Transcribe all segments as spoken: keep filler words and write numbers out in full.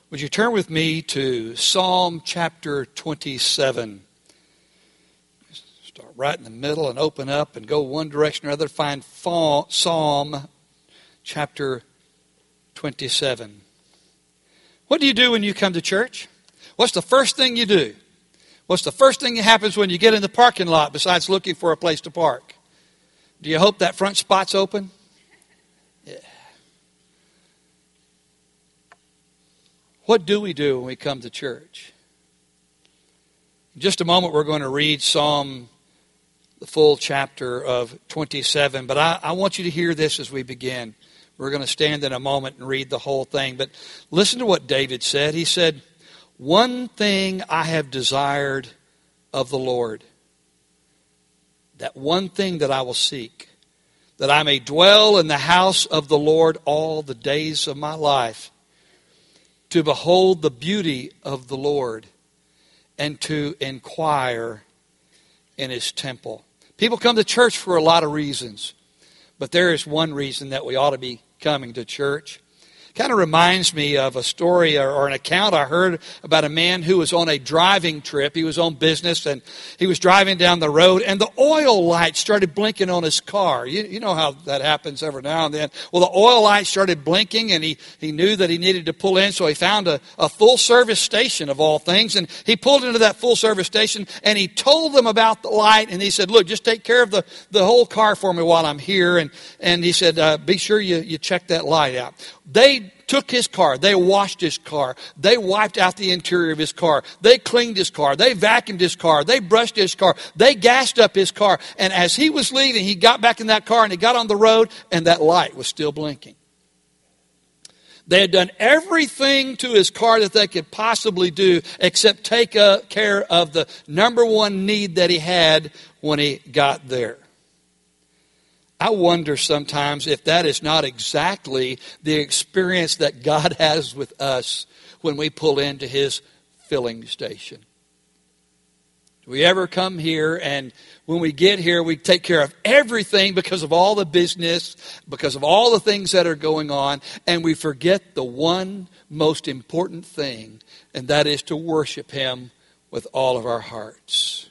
Would you turn with me to Psalm chapter twenty-seven? Start right in the middle and open up and go one direction or other. Find Psalm chapter twenty-seven. What do you do when you come to church? What's the first thing you do? What's the first thing that happens when you get in the parking lot besides looking for a place to park? Do you hope that front spot's open? Yeah. What do we do when we come to church? In just a moment, we're going to read Psalm, the full chapter of twenty-seven. But I, I want you to hear this as we begin. We're going to stand in a moment and read the whole thing. But listen to what David said. He said, "One thing I have desired of the Lord, that one thing that I will seek, that I may dwell in the house of the Lord all the days of my life, to behold the beauty of the Lord and to inquire in His temple." People come to church for a lot of reasons, but there is one reason that we ought to be coming to church. Kind of reminds me of a story or, or an account I heard about a man who was on a driving trip. He was on business and he was driving down the road and the oil lights started blinking on his car. You, you know how that happens every now and then. Well, the oil lights started blinking and he, he knew that he needed to pull in, so he found a, a full service station of all things, and he pulled into that full service station and he told them about the light, and he said, "Look, just take care of the, the whole car for me while I'm here." And, and he said, uh, be sure you, you check that light out. They took his car. They washed his car. They wiped out the interior of his car. They cleaned his car. They vacuumed his car. They brushed his car. They gassed up his car. And as he was leaving, he got back in that car and he got on the road and that light was still blinking. They had done everything to his car that they could possibly do except take uh, care of the number one need that he had when he got there. I wonder sometimes if that is not exactly the experience that God has with us when we pull into His filling station. Do we ever come here and when we get here we take care of everything because of all the business, because of all the things that are going on, and we forget the one most important thing, and that is to worship Him with all of our hearts?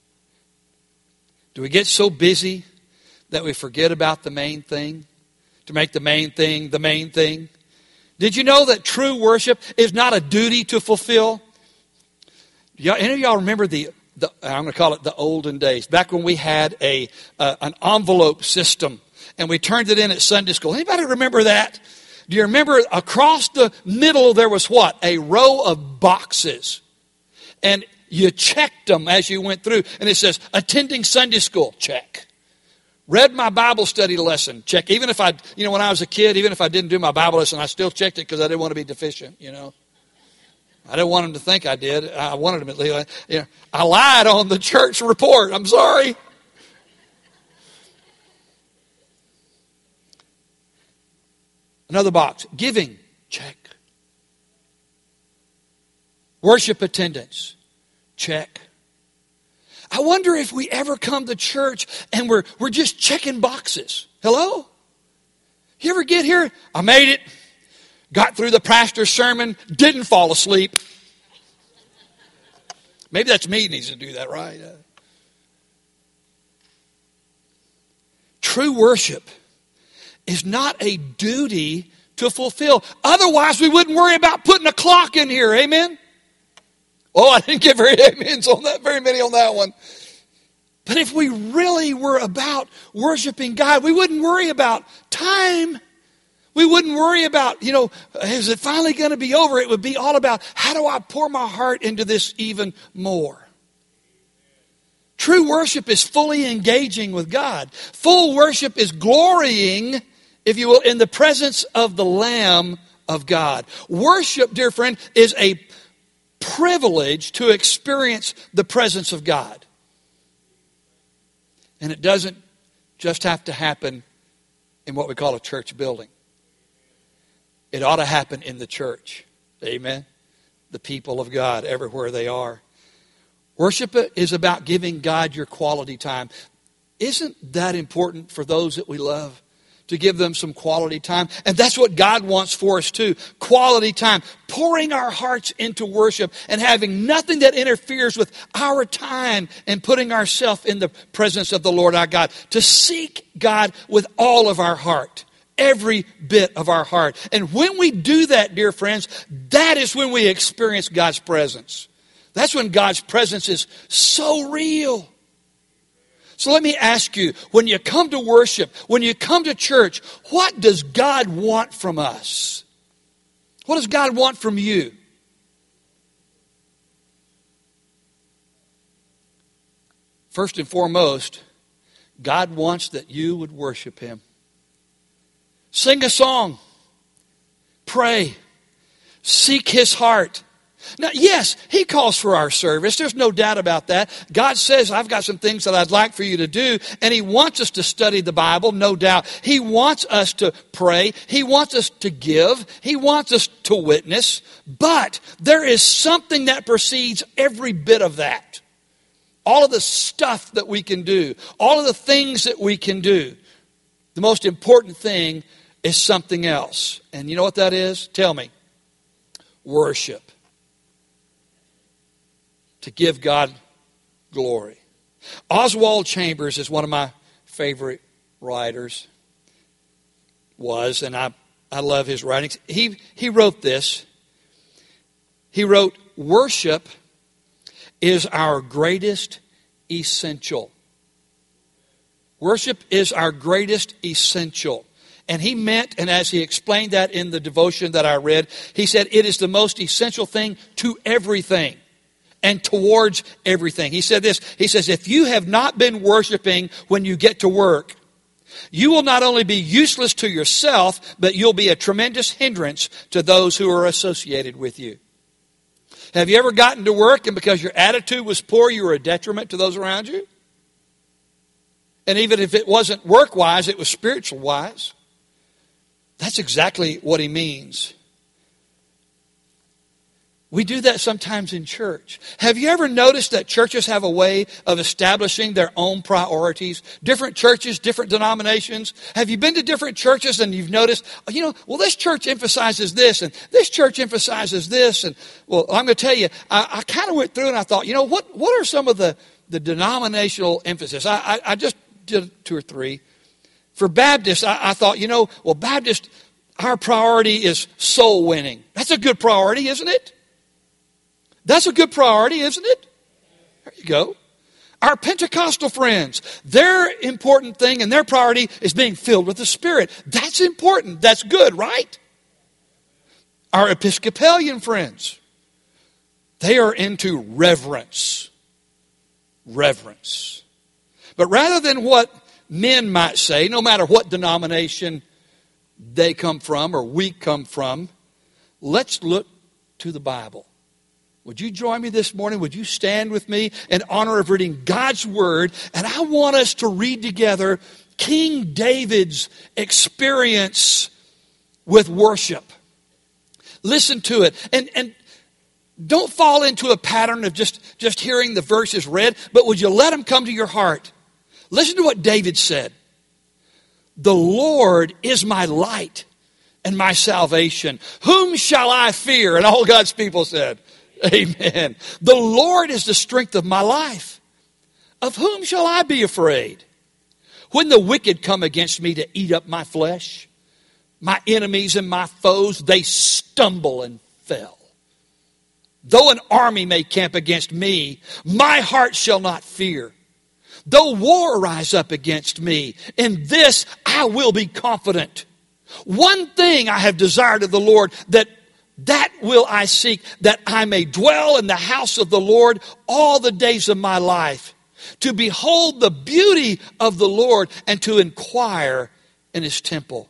Do we get so busy that we forget about the main thing, to make the main thing the main thing? Did you know that true worship is not a duty to fulfill? Y'all, any of y'all remember the, the, I'm going to call it the olden days, back when we had a uh, an envelope system and we turned it in at Sunday school? Anybody remember that? Do you remember across the middle there was what? A row of boxes. And you checked them as you went through. And it says, attending Sunday school, check. Read my Bible study lesson, check. Even if I, you know, when I was a kid, even if I didn't do my Bible lesson, I still checked it because I didn't want to be deficient, you know. I didn't want them to think I did. I wanted them at least, you know, I lied on the church report. I'm sorry. Another box, giving, check. Worship attendance, check. I wonder if we ever come to church and we're we're just checking boxes. Hello? You ever get here? I made it. Got through the pastor's sermon. Didn't fall asleep. Maybe that's me needs to do that, right? Uh, true worship is not a duty to fulfill. Otherwise, we wouldn't worry about putting a clock in here. Amen? Oh, I didn't get very amens on that, very many on that one. But if we really were about worshiping God, we wouldn't worry about time. We wouldn't worry about, you know, is it finally going to be over? It would be all about, how do I pour my heart into this even more? True worship is fully engaging with God. Full worship is glorying, if you will, in the presence of the Lamb of God. Worship, dear friend, is a privilege to experience the presence of God. And it doesn't just have to happen in what we call a church building. It ought to happen in the church. Amen. The people of God, everywhere they are. Worship is about giving God your quality time. Isn't that important for those that we love? to give them some quality time. And that's what God wants for us too. Quality time. Pouring our hearts into worship and having nothing that interferes with our time and putting ourselves in the presence of the Lord our God. To seek God with all of our heart. Every bit of our heart. And when we do that, dear friends, that is when we experience God's presence. That's when God's presence is so real. So let me ask you, when you come to worship, when you come to church, what does God want from us? What does God want from you? First and foremost, God wants that you would worship Him. Sing a song. Pray. Seek His heart. Now, yes, He calls for our service. There's no doubt about that. God says, I've got some things that I'd like for you to do. And He wants us to study the Bible, no doubt. He wants us to pray. He wants us to give. He wants us to witness. But there is something that precedes every bit of that. All of the stuff that we can do. All of the things that we can do. The most important thing is something else. And you know what that is? Tell me. Worship. To give God glory. Oswald Chambers is one of my favorite writers. Was, and I, I love his writings. He, he wrote this. He wrote, worship is our greatest essential. Worship is our greatest essential. And he meant, and as he explained that in the devotion that I read, he said it is the most essential thing to everything. And towards everything. He said this, he says, if you have not been worshiping when you get to work, you will not only be useless to yourself, but you'll be a tremendous hindrance to those who are associated with you. Have you ever gotten to work and because your attitude was poor, you were a detriment to those around you? And even if it wasn't work-wise, it was spiritual-wise. That's exactly what he means. We do that sometimes in church. Have you ever noticed that churches have a way of establishing their own priorities? Different churches, different denominations. Have you been to different churches and you've noticed, you know, well, this church emphasizes this and this church emphasizes this. And, well, I'm going to tell you, I, I kind of went through and I thought, you know, what, what are some of the, the denominational emphasis? I, I, I just did two or three. For Baptists, I, I thought, you know, well, Baptist, our priority is soul winning. That's a good priority, isn't it? That's a good priority, isn't it? There you go. Our Pentecostal friends, their important thing and their priority is being filled with the Spirit. That's important. That's good, right? Our Episcopalian friends, they are into reverence. Reverence. But rather than what men might say, no matter what denomination they come from or we come from, let's look to the Bible. Would you join me this morning? Would you stand with me in honor of reading God's Word? And I want us to read together King David's experience with worship. Listen to it. And, and don't fall into a pattern of just, just hearing the verses read, but would you let them come to your heart? Listen to what David said. The Lord is my light and my salvation. Whom shall I fear? And all God's people said, amen. The Lord is the strength of my life. Of whom shall I be afraid? When the wicked come against me to eat up my flesh, my enemies and my foes, they stumble and fell. Though an army may camp against me, my heart shall not fear. Though war rise up against me, in this I will be confident. One thing I have desired of the Lord, that That will I seek, that I may dwell in the house of the Lord all the days of my life, to behold the beauty of the Lord and to inquire in His temple.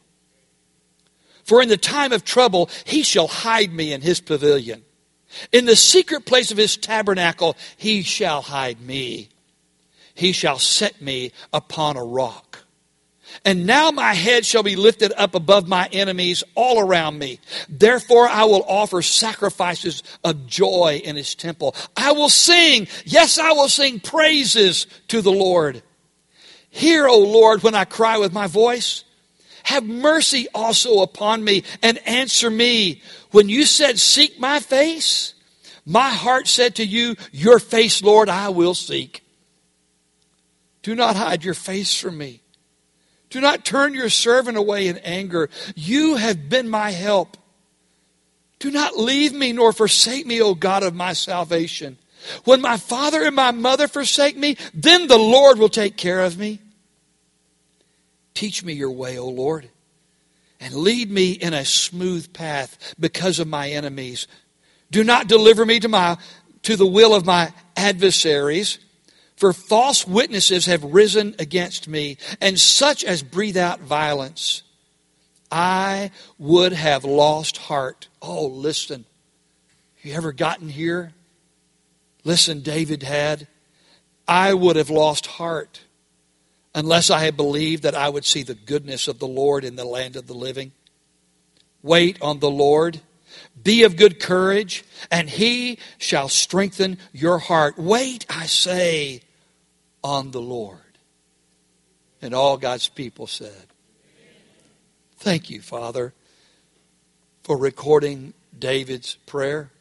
For in the time of trouble, He shall hide me in His pavilion. In the secret place of His tabernacle, He shall hide me. He shall set me upon a rock. And now my head shall be lifted up above my enemies all around me. Therefore I will offer sacrifices of joy in His temple. I will sing, yes, I will sing praises to the Lord. Hear, O Lord, when I cry with my voice. have mercy also upon me and answer me. When you said, seek my face, my heart said to you, your face, Lord, I will seek. Do not hide your face from me. Do not turn your servant away in anger. You have been my help. Do not leave me nor forsake me, O God of my salvation. When my father and my mother forsake me, then the Lord will take care of me. Teach me your way, O Lord, and lead me in a smooth path because of my enemies. Do not deliver me to my to the will of my adversaries, for false witnesses have risen against me, and such as breathe out violence. I would have lost heart. Oh, listen. Have you ever gotten here? Listen, David had. I would have lost heart unless I had believed that I would see the goodness of the Lord in the land of the living. Wait on the Lord. Be of good courage, and He shall strengthen your heart. Wait, I say, on the Lord. And all God's people said, thank you, Father, for recording David's prayer.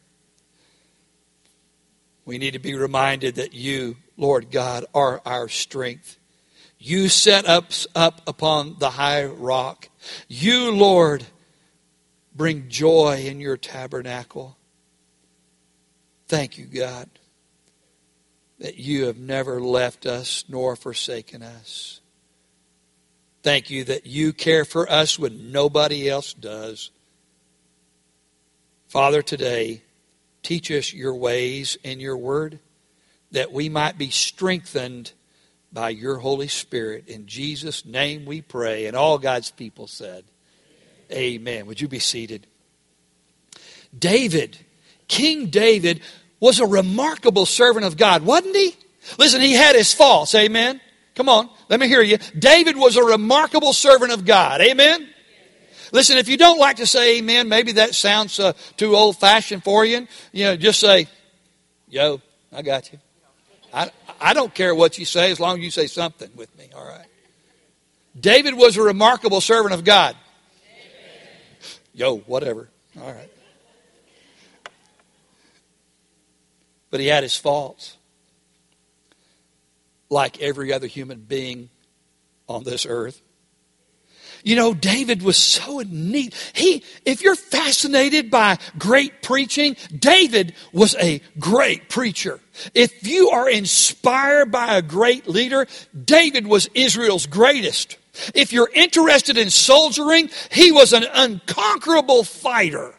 We need to be reminded that you, Lord God, are our strength. You set us up upon the high rock. You, Lord, bring joy in your tabernacle. Thank you, God, that you have never left us nor forsaken us. Thank you that you care for us when nobody else does. Father, today, teach us your ways in your word, that we might be strengthened by your Holy Spirit. In Jesus' name we pray. And all God's people said, amen. Would you be seated? David, King David, was a remarkable servant of God, wasn't he? Listen, he had his faults, amen? Come on, let me hear you. David was a remarkable servant of God, amen? Listen, if you don't like to say amen, maybe that sounds uh, too old-fashioned for you. You know, just say, yo, I got you. I, I don't care what you say as long as you say something with me, all right? David was a remarkable servant of God. Yo, whatever, all right. But he had his faults, like every other human being on this earth. You know, David was so neat. He, if you're fascinated by great preaching, David was a great preacher. If you are inspired by a great leader, David was Israel's greatest. If you're interested in soldiering, he was an unconquerable fighter.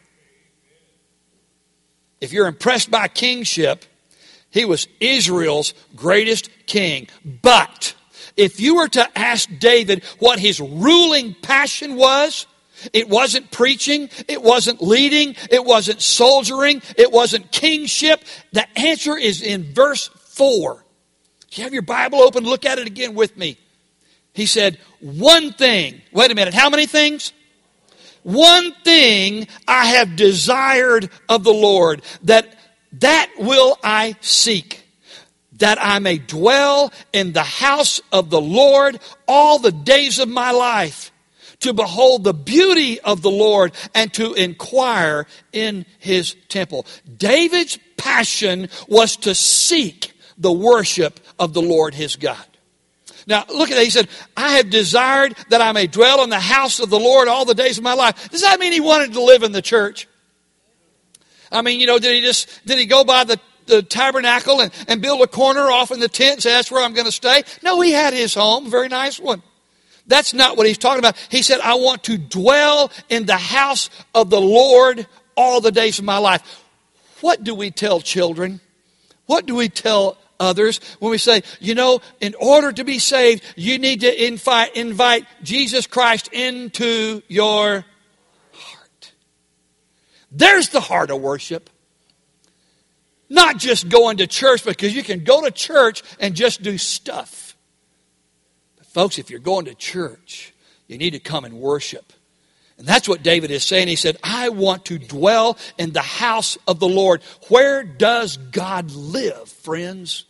If you're impressed by kingship, he was Israel's greatest king. But if you were to ask David what his ruling passion was, it wasn't preaching, it wasn't leading, it wasn't soldiering, it wasn't kingship. The answer is in verse four. If you have your Bible open, look at it again with me. He said, one thing. Wait a minute, how many things? One thing I have desired of the Lord, that that will I seek, that I may dwell in the house of the Lord all the days of my life, to behold the beauty of the Lord and to inquire in his temple. David's passion was to seek the worship of the Lord his God. Now, look at that. He said, I have desired that I may dwell in the house of the Lord all the days of my life. Does that mean he wanted to live in the church? I mean, you know, did he just, did he go by the, the tabernacle and, and build a corner off in the tent and say, that's where I'm going to stay? No, he had his home, a very nice one. That's not what he's talking about. He said, I want to dwell in the house of the Lord all the days of my life. What do we tell children? What do we tell others when we say, you know, in order to be saved, you need to invite, invite Jesus Christ into your heart? There's the heart of worship. Not just going to church, because you can go to church and just do stuff. But folks, if you're going to church, you need to come and worship. And that's what David is saying. He said, I want to dwell in the house of the Lord. Where does God live, friends?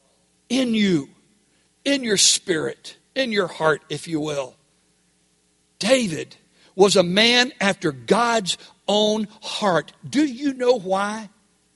In you, in your spirit, in your heart, if you will. David was a man after God's own heart. Do you know why?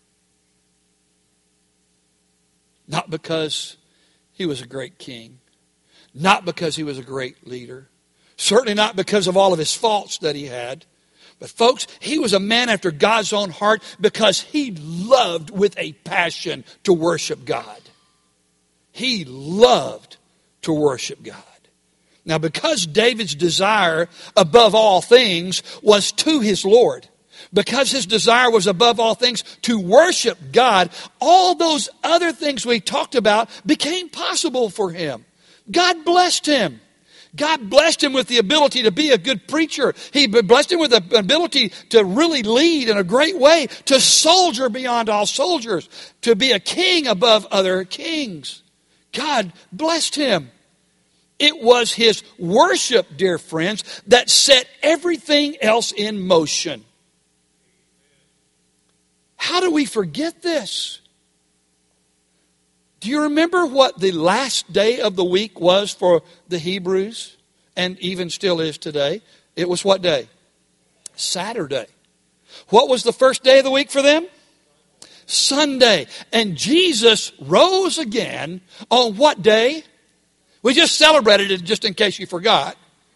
Not because he was a great king. Not because he was a great leader. Certainly not because of all of his faults that he had. But folks, he was a man after God's own heart because he loved with a passion to worship God. He loved to worship God. Now, because David's desire above all things was to his Lord, because his desire was above all things to worship God, all those other things we talked about became possible for him. God blessed him. God blessed him with the ability to be a good preacher. He blessed him with the ability to really lead in a great way, to soldier beyond all soldiers, to be a king above other kings. God blessed him. It was his worship, dear friends, that set everything else in motion. How do we forget this? Do you remember what the last day of the week was for the Hebrews, and even still is today? It was what day? Saturday. What was the first day of the week for them? Sunday. And Jesus rose again on what day? We just celebrated it just in case you forgot.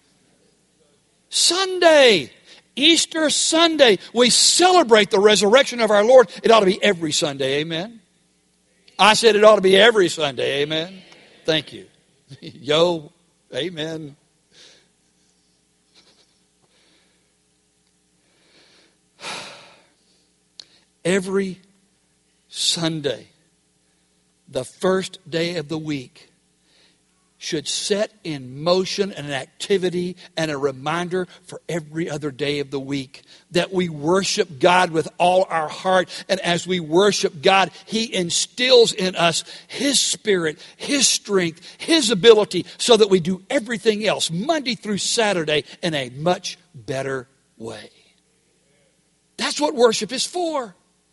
Sunday. Easter Sunday. We celebrate the resurrection of our Lord. It ought to be every Sunday. Amen. I said it ought to be every Sunday. Amen. Thank you. Yo, amen. Every Sunday, the first day of the week, should set in motion an activity and a reminder for every other day of the week that we worship God with all our heart. And as we worship God, He instills in us His Spirit, His strength, His ability so that we do everything else Monday through Saturday in a much better way. That's what worship is for.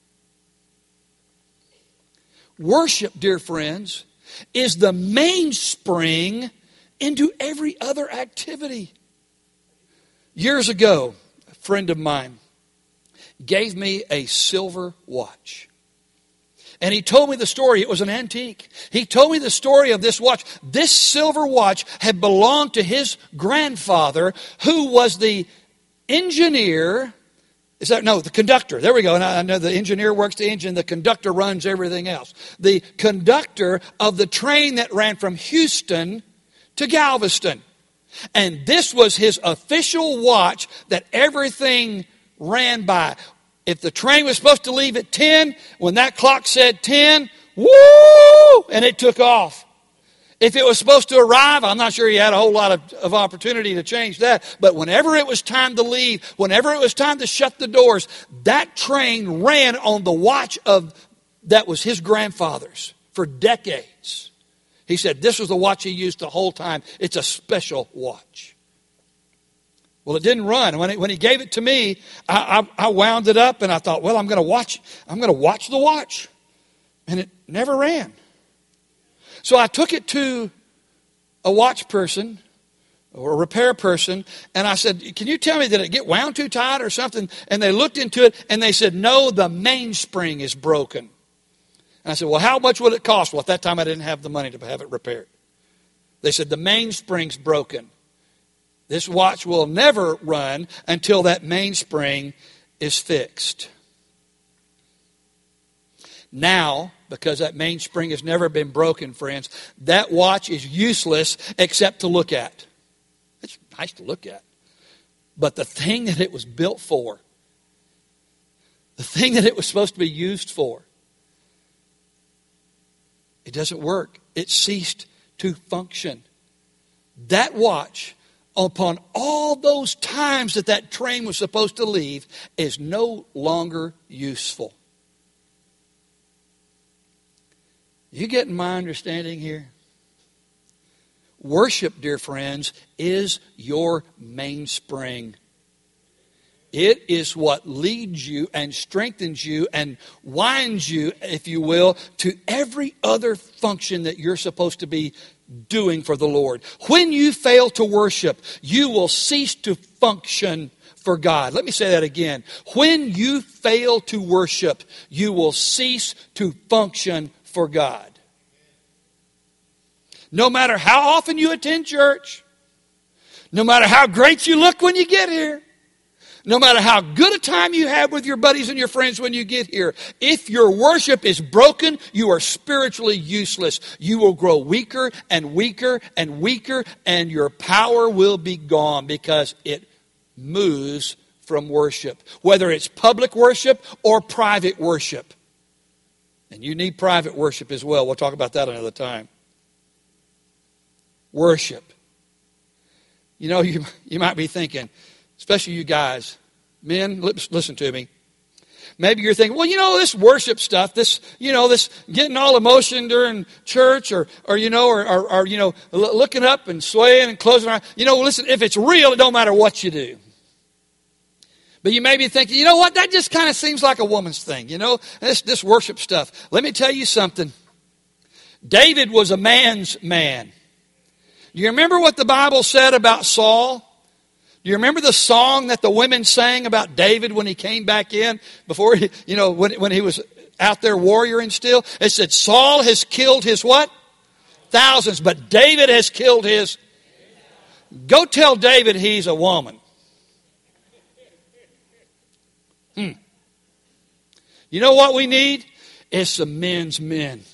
Worship, dear friends, is the mainspring into every other activity. Years ago, a friend of mine gave me a silver watch. And he told me the story. It was an antique. He told me the story of this watch. This silver watch had belonged to his grandfather, who was the engineer. Is that, no, the conductor. There we go. And I know the engineer works the engine. The conductor runs everything else. The conductor of the train that ran from Houston to Galveston. And this was his official watch that everything ran by. If the train was supposed to leave at ten, when that clock said ten, woo! And it took off. If it was supposed to arrive, I'm not sure he had a whole lot of, of opportunity to change that. But whenever it was time to leave, whenever it was time to shut the doors, that train ran on the watch of that was his grandfather's for decades. He said this was the watch he used the whole time. It's a special watch. Well, it didn't run. When, it, when he gave it to me, I, I, I wound it up and I thought, well, I'm going to watch. I'm going to watch the watch, and it never ran. So I took it to a watch person or a repair person, and I said, can you tell me, did it get wound too tight or something? And they looked into it, and they said, no, the mainspring is broken. And I said, well, how much would it cost? Well, at that time, I didn't have the money to have it repaired. They said, the mainspring's broken. This watch will never run until that mainspring is fixed. Now, because that mainspring has never been broken, friends, that watch is useless except to look at. It's nice to look at. But the thing that it was built for, the thing that it was supposed to be used for, it doesn't work. It ceased to function. That watch, upon all those times that that train was supposed to leave, is no longer useful. You getting my understanding here? Worship, dear friends, is your mainspring. It is what leads you and strengthens you and winds you, if you will, to every other function that you're supposed to be doing for the Lord. When you fail to worship, you will cease to function for God. Let me say that again. When you fail to worship, you will cease to function for God. No matter how often you attend church, no matter how great you look when you get here, no matter how good a time you have with your buddies and your friends when you get here, if your worship is broken, you are spiritually useless. You will grow weaker and weaker and weaker, and your power will be gone because it moves from worship, whether it's public worship or private worship. And you need private worship as well. We'll talk about that another time. Worship. You know, you, you might be thinking, especially you guys, men, listen to me. Maybe you're thinking, well, you know, this worship stuff, this, you know, this getting all emotion during church or, or you know, or, or, or, you know, looking up and swaying and closing our eyes. You know, listen, if it's real, it don't matter what you do. But you may be thinking, you know what, that just kind of seems like a woman's thing, you know, this, this worship stuff. Let me tell you something. David was a man's man. Do you remember what the Bible said about Saul? Do you remember the song that the women sang about David when he came back in? Before he, you know, when, when he was out there warrioring still? It said, Saul has killed his what? Thousands, but David has killed his. Go tell David he's a woman. Hmm. You know what we need? Is some men's men.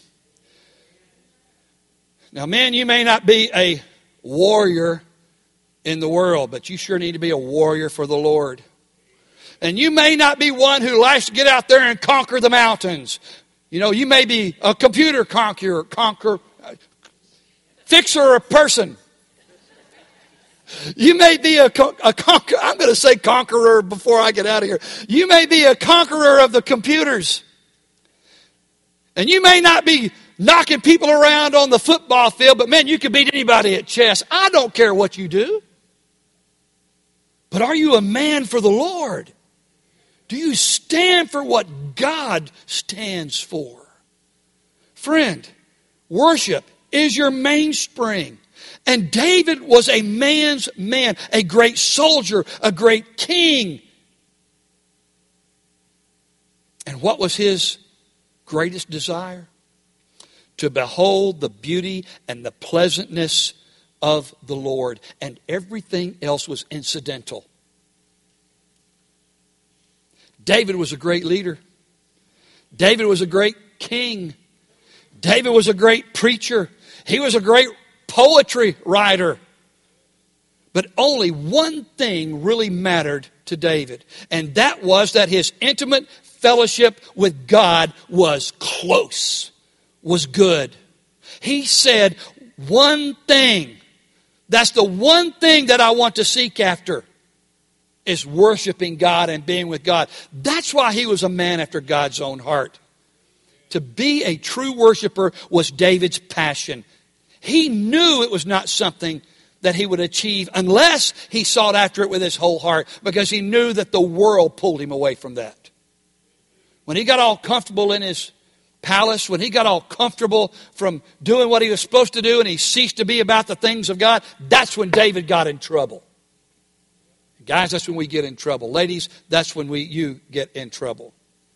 Now, men, you may not be a warrior in the world, but you sure need to be a warrior for the Lord. And you may not be one who likes to get out there and conquer the mountains. You know, you may be a computer conqueror, conquer, fixer a person. You may be a, a conqueror. I'm going to say conqueror before I get out of here. You may be a conqueror of the computers. And you may not be knocking people around on the football field, but man, you can beat anybody at chess. I don't care what you do. But are you a man for the Lord? Do you stand for what God stands for? Friend, worship is your mainspring. And David was a man's man, a great soldier, a great king. And what was his greatest desire? To behold the beauty and the pleasantness of the Lord. And everything else was incidental. David was a great leader. David was a great king. David was a great preacher. He was a great poetry writer. But only one thing really mattered to David. And that was that his intimate fellowship with God was close. Was good. He said, one thing, that's the one thing that I want to seek after, is worshiping God and being with God. That's why he was a man after God's own heart. To be a true worshiper was David's passion. He knew it was not something that he would achieve unless he sought after it with his whole heart, because he knew that the world pulled him away from that. When he got all comfortable in his palace, when he got all comfortable from doing what he was supposed to do and he ceased to be about the things of God, that's when David got in trouble. Guys, that's when we get in trouble. Ladies, that's when we you get in trouble.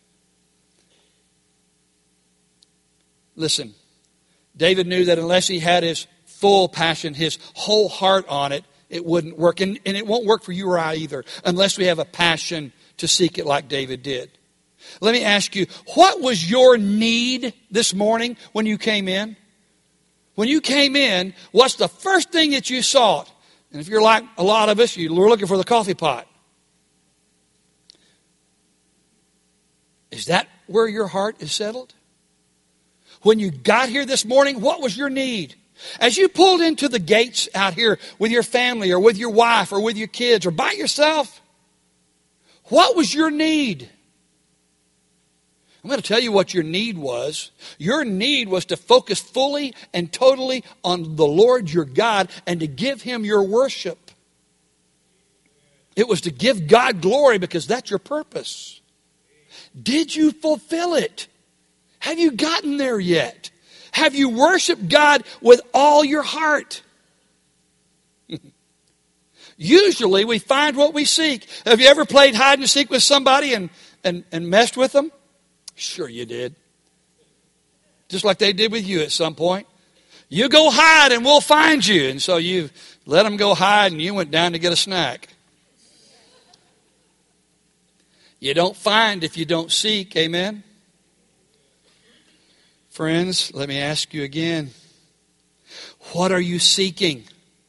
Listen, David knew that unless he had his full passion, his whole heart on it, it wouldn't work. And, and it won't work for you or I either, unless we have a passion to seek it like David did. Let me ask you, what was your need this morning when you came in? When you came in, what's the first thing that you sought? And if you're like a lot of us, you were looking for the coffee pot. Is that where your heart is settled? When you got here this morning, what was your need? As you pulled into the gates out here with your family or with your wife or with your kids or by yourself, what was your need? I'm going to tell you what your need was. Your need was to focus fully and totally on the Lord your God and to give Him your worship. It was to give God glory because that's your purpose. Did you fulfill it? Have you gotten there yet? Have you worshiped God with all your heart? Usually we find what we seek. Have you ever played hide and seek with somebody and, and, and messed with them? Sure you did. Just like they did with you at some point. You go hide and we'll find you. And so you let them go hide and you went down to get a snack. You don't find if you don't seek. Amen? Friends, let me ask you again. What are you seeking?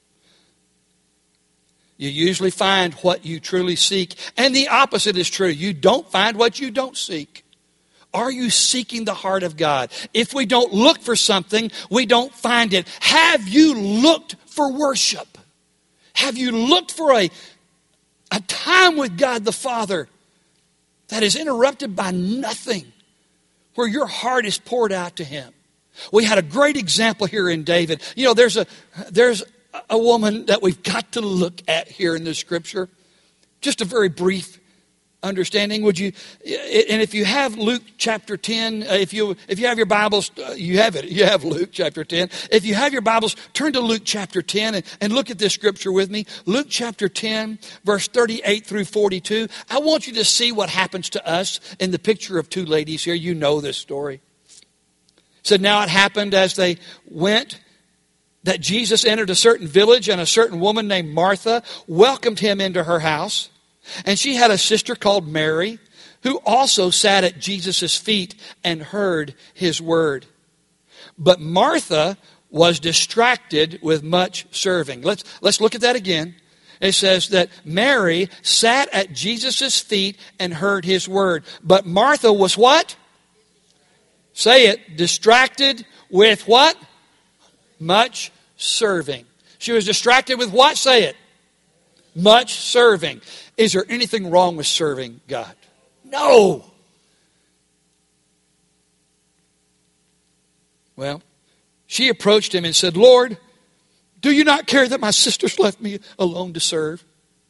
You usually find what you truly seek. And the opposite is true. You don't find what you don't seek. Are you seeking the heart of God? If we don't look for something, we don't find it. Have you looked for worship? Have you looked for a, a time with God the Father that is interrupted by nothing, where your heart is poured out to Him? We had a great example here in David. You know, there's a there's a woman that we've got to look at here in the Scripture. Just a very brief understanding. Would you? And if you have Luke chapter ten, if you if you have your Bibles, you have it. You have Luke chapter ten. If you have your Bibles, turn to Luke chapter ten and, and look at this Scripture with me. Luke chapter ten, verse thirty-eight through forty-two. I want you to see what happens to us in the picture of two ladies here. You know this story. It said, now it happened as they went that Jesus entered a certain village, and a certain woman named Martha welcomed him into her house. And she had a sister called Mary, who also sat at Jesus' feet and heard his word. But Martha was distracted with much serving. Let's, let's look at that again. It says that Mary sat at Jesus' feet and heard his word. But Martha was what? Say it. Distracted with what? Much serving. She was distracted with what? Say it. Much serving. Is there anything wrong with serving God? No. Well, she approached him and said, Lord, do you not care that my sisters left me alone to serve?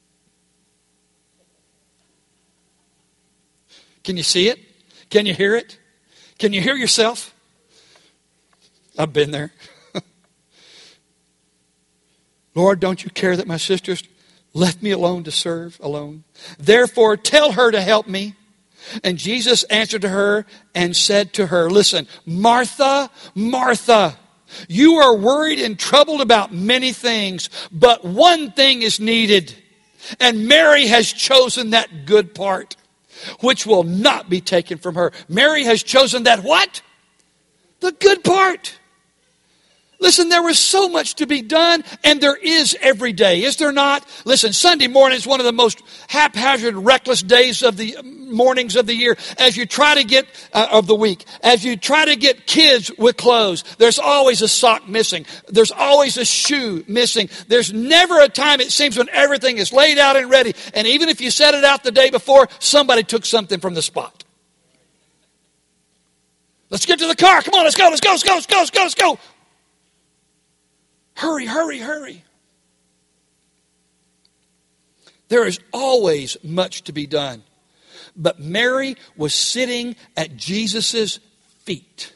Can you see it? Can you hear it? Can you hear yourself? I've been there. Lord, don't you care that my sisters left me alone to serve alone? Therefore, tell her to help me. And Jesus answered to her and said to her, listen, Martha, Martha, you are worried and troubled about many things, but one thing is needed. And Mary has chosen that good part, which will not be taken from her. Mary has chosen that what? The good part. Listen, there was so much to be done, and there is every day, is there not? Listen, Sunday morning is one of the most haphazard, reckless days of the mornings of the year. As you try to get, uh, of the week, as you try to get kids with clothes, there's always a sock missing. There's always a shoe missing. There's never a time, it seems, when everything is laid out and ready. And even if you set it out the day before, somebody took something from the spot. Let's get to the car. Come on, let's go, let's go, let's go, let's go, let's go, let's go. Hurry, hurry, hurry. There is always much to be done. But Mary was sitting at Jesus' feet.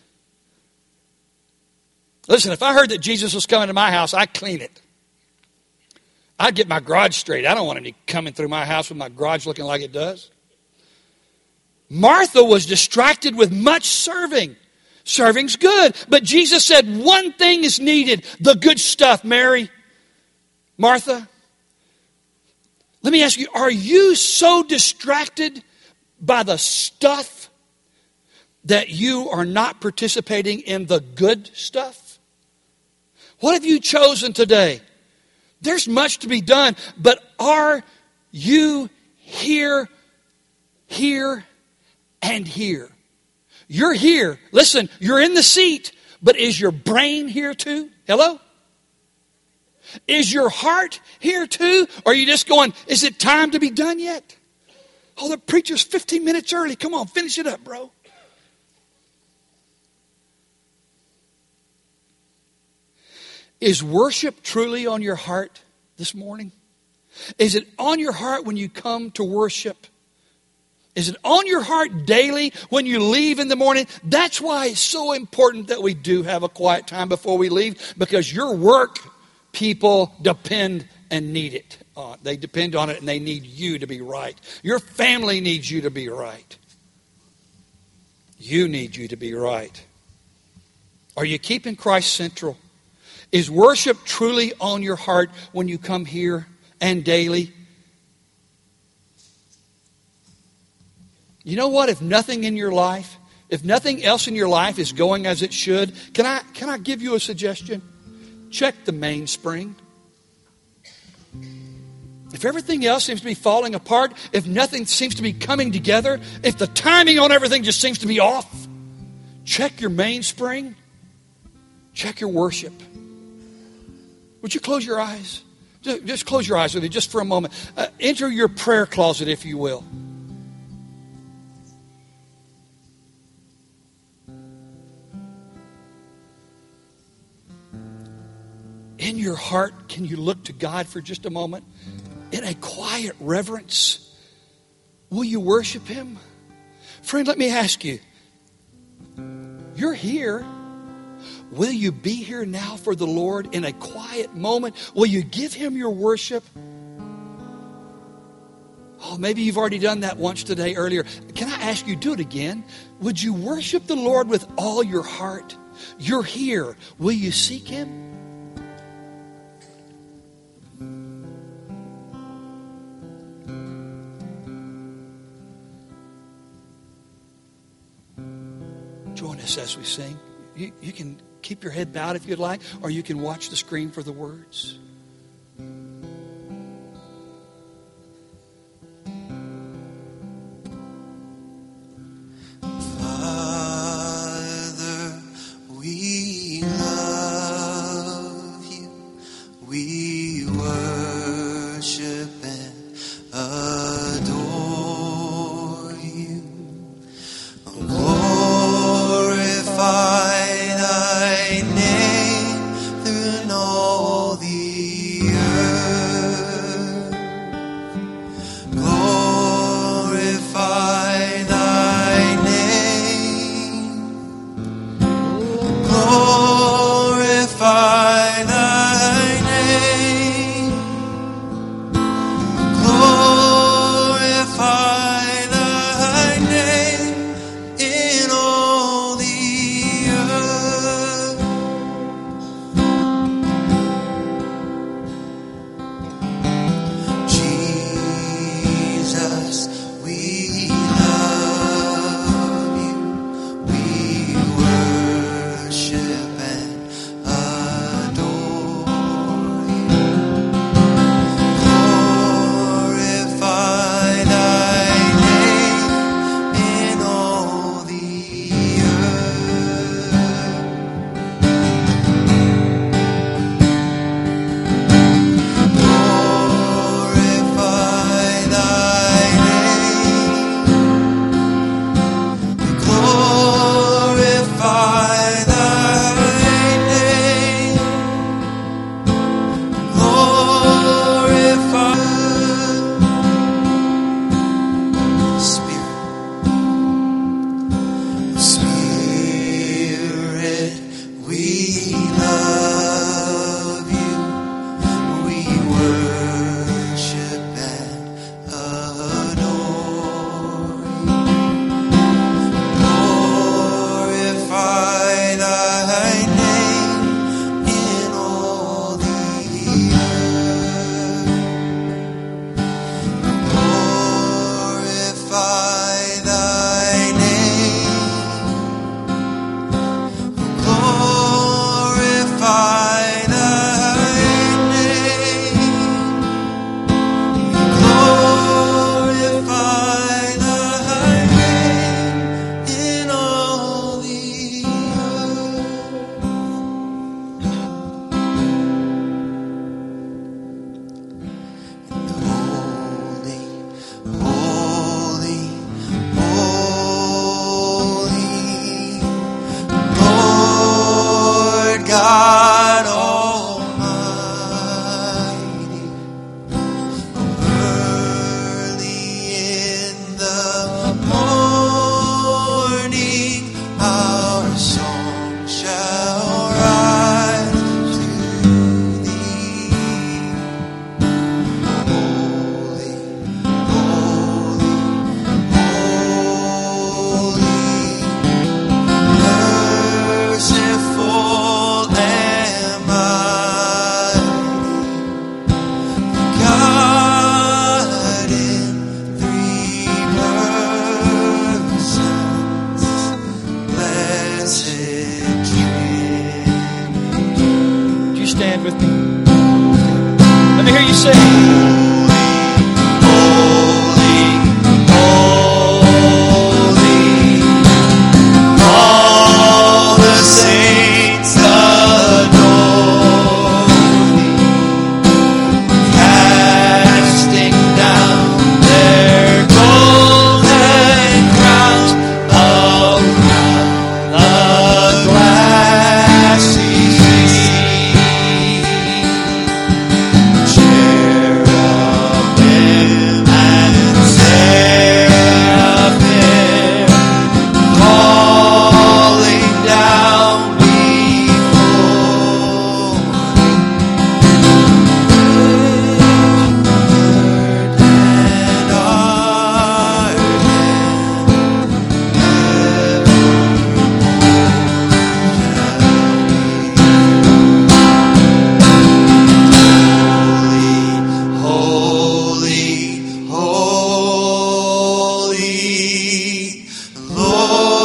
Listen, if I heard that Jesus was coming to my house, I'd clean it. I'd get my garage straight. I don't want any coming through my house with my garage looking like it does. Martha was distracted with much serving. Serving's good. But Jesus said one thing is needed. The good stuff, Mary. Martha. Let me ask you, are you so distracted by the stuff that you are not participating in the good stuff? What have you chosen today? There's much to be done, but are you here, here, and here? You're here. Listen, you're in the seat, but is your brain here too? Hello? Is your heart here too? Or are you just going, is it time to be done yet? Oh, the preacher's fifteen minutes early. Come on, finish it up, bro. Is worship truly on your heart this morning? Is it on your heart when you come to worship? Is it on your heart daily when you leave in the morning? That's why it's so important that we do have a quiet time before we leave, because your work people depend and need it. Uh, they depend on it and they need you to be right. Your family needs you to be right. You need you to be right. Are you keeping Christ central? Is worship truly on your heart when you come here and daily? You know what? If nothing in your life, if nothing else in your life is going as it should, can I, can I give you a suggestion? Check the mainspring. If everything else seems to be falling apart, if nothing seems to be coming together, if the timing on everything just seems to be off, check your mainspring. Check your worship. Would you close your eyes? Just, just close your eyes with me just for a moment. Uh, enter your prayer closet, if you will. In your heart, can you look to God for just a moment? In a quiet reverence, will you worship Him? Friend, let me ask you. You're here. Will you be here now for the Lord in a quiet moment? Will you give Him your worship? Oh, maybe you've already done that once today earlier. Can I ask you, do it again? Would you worship the Lord with all your heart? You're here. Will you seek Him? Join us as we sing. You, you can keep your head bowed if you'd like, or you can watch the screen for the words. Father, we love you. We worship and adore you. Glorify thy name through all the Lord.